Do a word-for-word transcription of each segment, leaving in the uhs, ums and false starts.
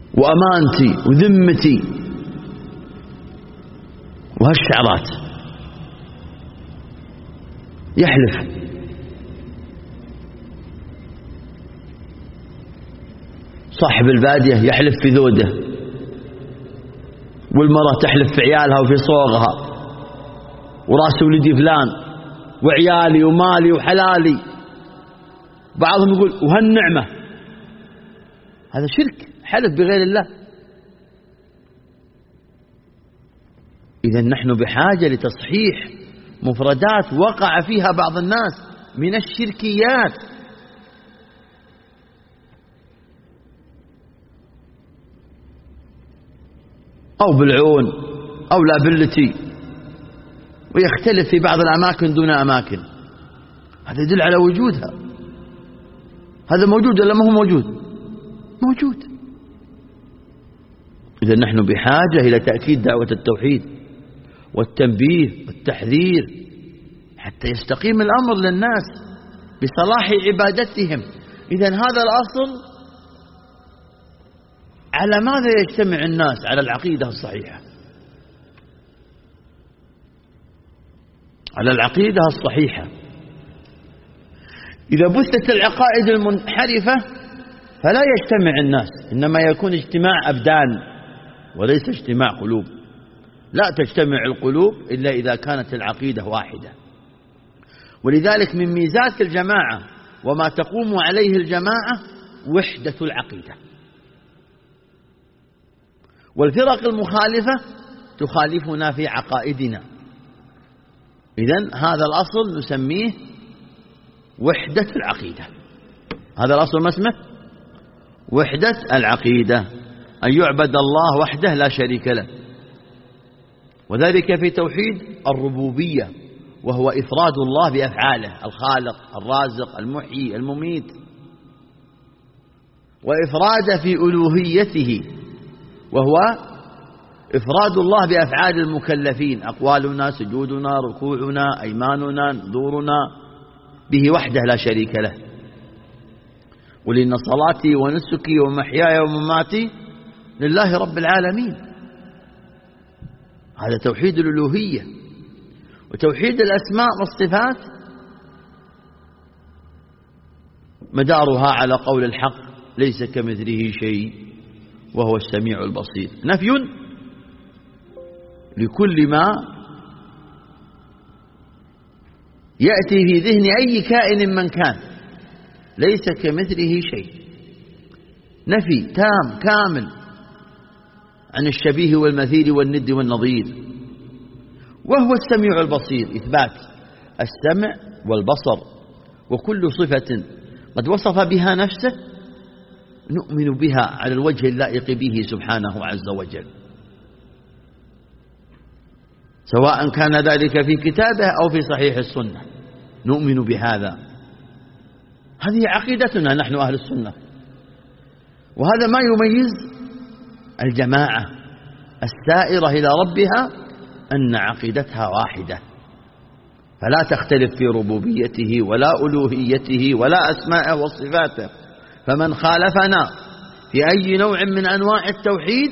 وأمانتي وذمتي وهالشعرات. يحلف صاحب البادية يحلف في ذوده، والمرأة تحلف في عيالها وفي صوغها، وراس ولدي فلان وعيالي ومالي وحلالي. بعضهم يقول وهالنعمة. هذا شرك، حلف بغير الله. إذا نحن بحاجة لتصحيح مفردات وقع فيها بعض الناس من الشركيات. أو بالعون أو لابلتي، ويختلف في بعض الأماكن دون أماكن. هذا يدل على وجودها. هذا موجود ولا ما هو موجود؟ موجود. إذا نحن بحاجة إلى تأكيد دعوة التوحيد والتنبيه والتحذير حتى يستقيم الأمر للناس بصلاح عبادتهم. إذا هذا الأصل على ماذا يجتمع الناس؟ على العقيدة الصحيحة، على العقيدة الصحيحة. إذا بثت العقائد المنحرفة فلا يجتمع الناس، إنما يكون اجتماع أبدان وليس اجتماع قلوب. لا تجتمع القلوب إلا إذا كانت العقيدة واحدة. ولذلك من ميزات الجماعة وما تقوم عليه الجماعة وحدة العقيدة. والفرق المخالفة تخالفنا في عقائدنا. إذن هذا الأصل نسميه وحدة العقيدة. هذا الأصل ما اسمه؟ وحدة العقيدة، أن يعبد الله وحده لا شريك له، وذلك في توحيد الربوبية، وهو إفراد الله بأفعاله: الخالق، الرازق، المحيي، المميت. وإفراد في ألوهيته، وهو إفراد الله بأفعال المكلفين: أقوالنا، سجودنا، ركوعنا، أيماننا، نذورنا، به وحده لا شريك له. قل إن صلاتي ونسكي ومحياي ومماتي لله رب العالمين. هذا توحيد الألوهية. وتوحيد الأسماء والصفات مدارها على قول الحق: ليس كمثله شيء وهو السميع البصير. نفي لكل ما يأتي في ذهن أي كائن من كان، ليس كمثله شيء. نفي تام كامل عن الشبيه والمثيل والند والنظير. وهو السميع البصير، إثبات السمع والبصر، وكل صفة قد وصف بها نفسه نؤمن بها على الوجه اللائق به سبحانه عز وجل، سواء كان ذلك في كتابه أو في صحيح السنة، نؤمن بهذا. هذه عقيدتنا نحن أهل السنة. وهذا ما يميز الجماعة السائرة إلى ربها، أن عقيدتها واحدة، فلا تختلف في ربوبيته ولا ألوهيته ولا أسماءه وصفاته. فمن خالفنا في أي نوع من أنواع التوحيد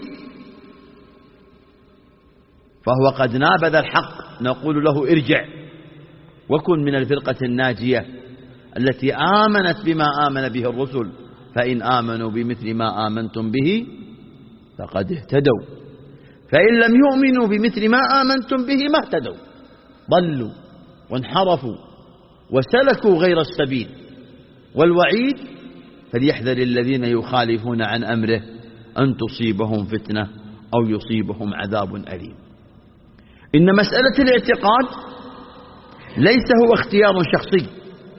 فهو قد نابذ الحق، نقول له: ارجع وكن من الفرقة الناجية التي آمنت بما آمن به الرسل، فإن آمنوا بمثل ما آمنتم به فقد اهتدوا، فإن لم يؤمنوا بمثل ما آمنتم به ما اهتدوا، ضلوا وانحرفوا وسلكوا غير السبيل. والوعيد: فليحذر الذين يخالفون عن أمره أن تصيبهم فتنة أو يصيبهم عذاب أليم. إن مسألة الاعتقاد ليس هو اختيار شخصي،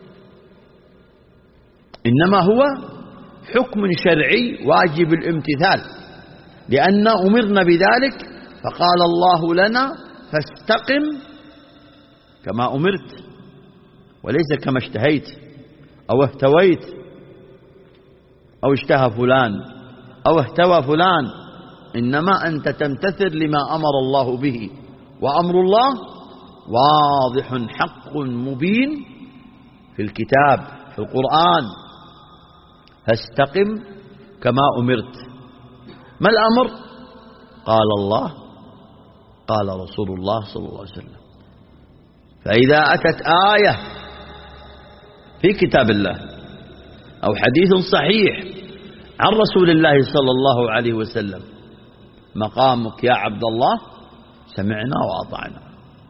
إنما هو حكم شرعي واجب الامتثال، لأن أمرنا بذلك، فقال الله لنا: فاستقم كما أمرت، وليس كما اشتهيت أو اهتويت أو اشتهى فلان أو اهتوى فلان، إنما أنت تمتثل لما أمر الله به. وأمر الله واضح حق مبين في الكتاب في القرآن: فاستقم كما أمرت. ما الأمر؟ قال الله قال رسول الله صلى الله عليه وسلم. فإذا أتت آية في كتاب الله أو حديث صحيح عن رسول الله صلى الله عليه وسلم مقامك يا عبد الله سمعنا وأطعنا،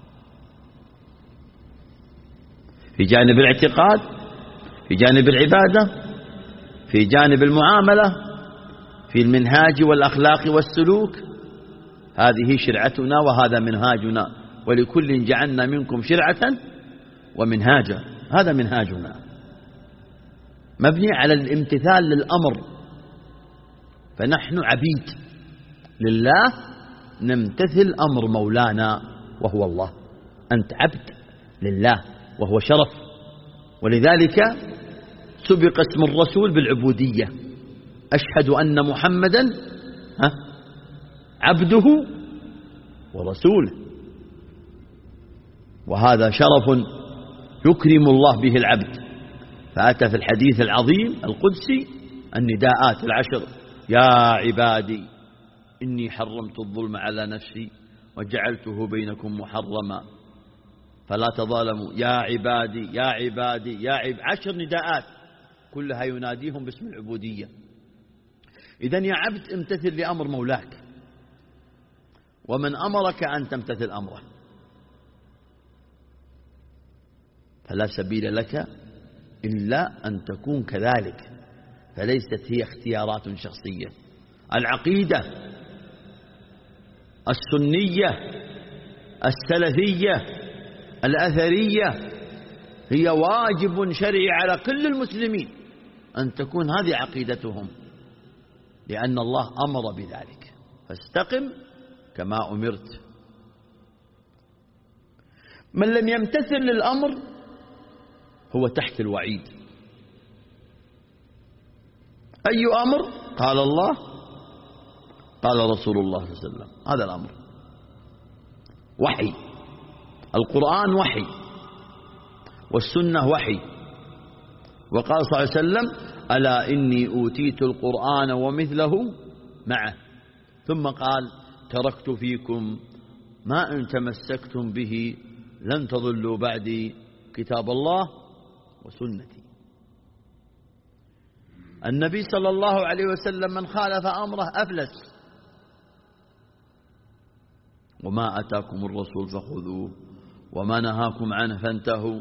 في جانب الاعتقاد، في جانب العبادة، في جانب المعاملة، في المنهاج والأخلاق والسلوك. هذه شرعتنا وهذا منهاجنا، ولكل جعلنا منكم شرعة ومنهاجا. هذا منهاجنا مبني على الامتثال للأمر، فنحن عبيد لله نمتثل أمر مولانا وهو الله. أنت عبد لله وهو شرف، ولذلك سبق اسم الرسول بالعبودية. أشهد أن محمدا ها عبده ورسوله، وهذا شرف يكرم الله به العبد. فأتى في الحديث العظيم القدسي النداءات العشر: يا عبادي إني حرمت الظلم على نفسي وجعلته بينكم محرما فلا تظالموا، يا عبادي يا عبادي يا عبادي. عشر نداءات كلها يناديهم باسم العبودية. إذن يا عبد امتثل لأمر مولاك، ومن أمرك أن تمتثل أمره، فلا سبيل لك إلا أن تكون كذلك، فليست هي اختيارات شخصية. العقيدة السنية السلفية الأثرية هي واجب شرعي على كل المسلمين أن تكون هذه عقيدتهم، لأن الله أمر بذلك: فاستقم كما أمرت. من لم يمتثل للأمر هو تحت الوعيد. أي أمر؟ قال الله قال رسول الله صلى الله عليه وسلم. هذا الأمر وحي، القرآن وحي، والسنة وحي. وقال صلى الله عليه وسلم: ألا إني أوتيت القرآن ومثله معه. ثم قال: تركت فيكم ما إن تمسكتم به لن تضلوا بعدي كتاب الله وسنتي. النبي صلى الله عليه وسلم من خالف أمره أفلس. وما أتاكم الرسول فخذوه وما نهاكم عنه فانتهوا.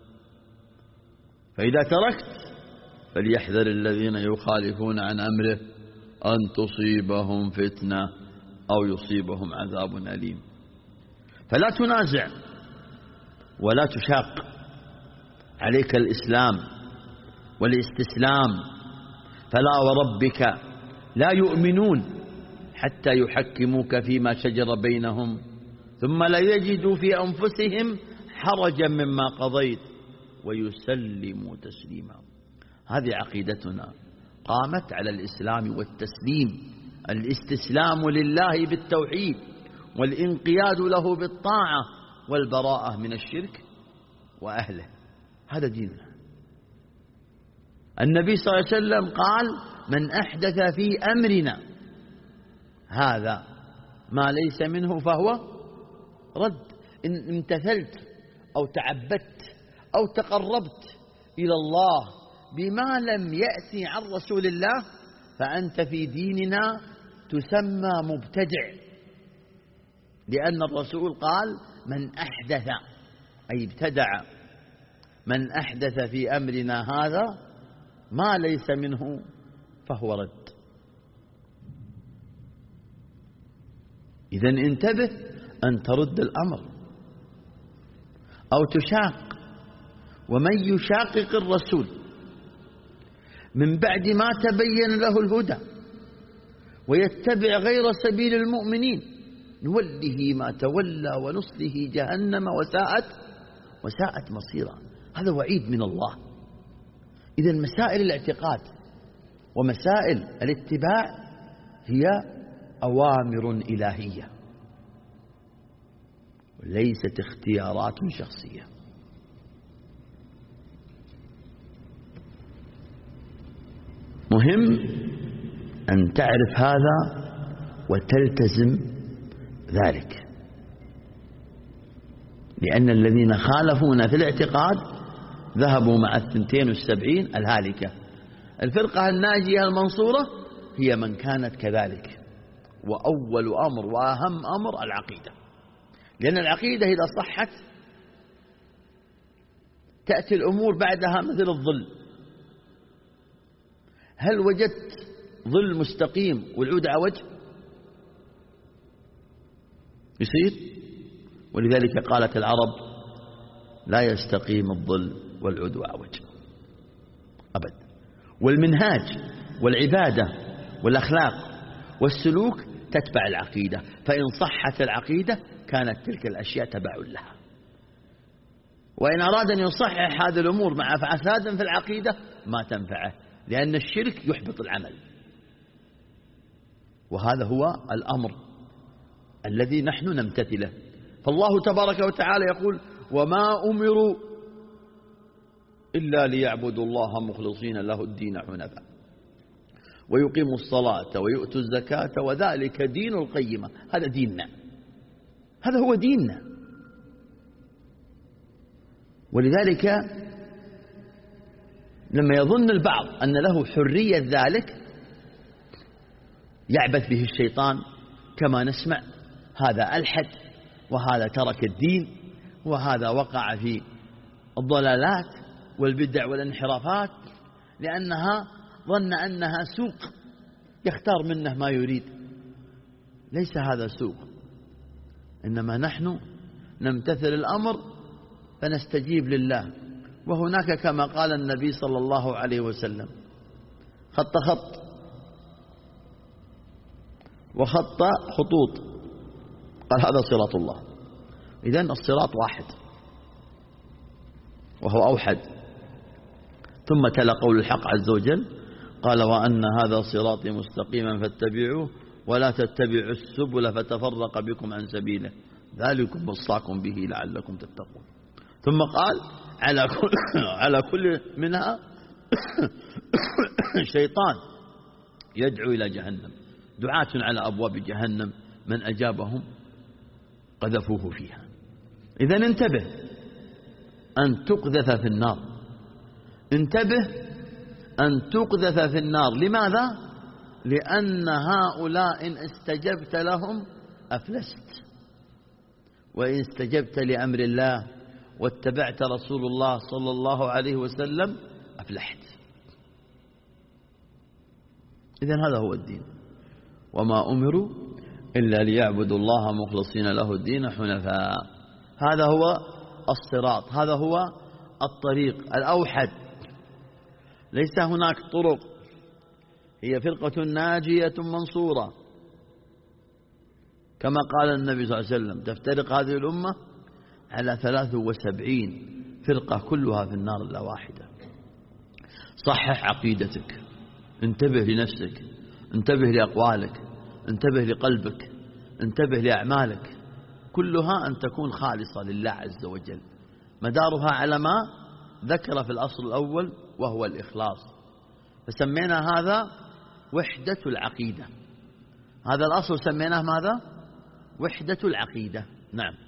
فإذا تركت فليحذر الذين يخالفون عن أمره أن تصيبهم فتنة أو يصيبهم عذاب أليم. فلا تنازع ولا تشاق، عليك الإسلام والاستسلام. فلا وربك لا يؤمنون حتى يحكموك فيما شجر بينهم ثم لا يجدوا في أنفسهم حرجا مما قضيت ويسلموا تسليما. هذه عقيدتنا، قامت على الإسلام والتسليم، الاستسلام لله بالتوحيد والانقياد له بالطاعة والبراءة من الشرك وأهله. هذا ديننا. النبي صلى الله عليه وسلم قال: من أحدث في أمرنا هذا ما ليس منه فهو رد. إن امتثلت أو تعبدت أو تقربت إلى الله بما لم يأتي عن رسول الله فأنت في ديننا تسمى مبتدع، لأن الرسول قال: من أحدث أي ابتدع، من أحدث في أمرنا هذا ما ليس منه فهو رد. إذن انتبه أن ترد الأمر أو تشاق. ومن يشاقق الرسول من بعد ما تبين له الهدى ويتبع غير سبيل المؤمنين نوله ما تولى ونصله جهنم وساءت وساءت مصيرا. هذا وعيد من الله. إذن مسائل الاعتقاد ومسائل الاتباع هي أوامر إلهية وليست اختيارات شخصية. مهم أن تعرف هذا وتلتزم ذلك، لأن الذين خالفونا في الاعتقاد ذهبوا مع الثنتين والسبعين الهالكة. الفرقة الناجية المنصورة هي من كانت كذلك. وأول أمر وأهم أمر العقيدة، لأن العقيدة إذا صحت تأتي الأمور بعدها مثل الظل. هل وجدت ظل مستقيم والعود عوج؟ يصير. ولذلك قالت العرب: لا يستقيم الظل والعود عوج أبدا. والمنهاج والعبادة والأخلاق والسلوك تتبع العقيدة، فإن صحت العقيدة كانت تلك الأشياء تبع لها. وإن أراد أن يصحح هذه الأمور مع فساد في العقيدة ما تنفعه، لأن الشرك يحبط العمل. وهذا هو الأمر الذي نحن نمتثله. فالله تبارك وتعالى يقول: وما أمروا إلا ليعبدوا الله مخلصين له الدين حنفاء ويقيموا الصلاة ويؤتوا الزكاة وذلك دين القيمة. هذا ديننا، هذا هو ديننا. ولذلك لما يظن البعض أن له حرية ذلك يعبث به الشيطان، كما نسمع: هذا ألحد، وهذا ترك الدين، وهذا وقع في الضلالات والبدع والانحرافات، لأنها ظن أنها سوق يختار منه ما يريد. ليس هذا سوق، إنما نحن نمتثل الأمر فنستجيب لله. وهناك كما قال النبي صلى الله عليه وسلم: خط خط وخط خطوط، قال هذا صراط الله. إذن الصراط واحد وهو أوحد. ثم تلا قول الحق عز وجل: قال: وأن هذا صراطي مستقيما فاتبعوه ولا تتبعوا السبل فتفرق بكم عن سبيله ذلكم وصاكم به لعلكم تتقون. ثم قال: على كل, على كل منها شيطان يدعو إلى جهنم، دعاة على أبواب جهنم من أجابهم قذفوه فيها. إذن انتبه أن تقذف في النار، انتبه أن تقذف في النار. لماذا؟ لأن هؤلاء إن استجبت لهم أفلست، وإن استجبت لأمر الله واتبعت رسول الله صلى الله عليه وسلم أفلحت. إذن هذا هو الدين. وما أمروا إلا ليعبدوا الله مخلصين له الدين حنفاء. هذا هو الصراط، هذا هو الطريق الأوحد. ليس هناك طرق، هي فرقة ناجية منصورة. كما قال النبي صلى الله عليه وسلم: تفترق هذه الأمة على ثلاث وسبعين فرقة كلها في النار إلا واحدة. صحح عقيدتك، انتبه لنفسك، انتبه لأقوالك، انتبه لقلبك، انتبه لأعمالك، كلها أن تكون خالصة لله عز وجل، مدارها على ما ذكر في الأصل الأول وهو الإخلاص. فسمينا هذا وحدة العقيدة. هذا الأصل سميناه ماذا؟ وحدة العقيدة. نعم.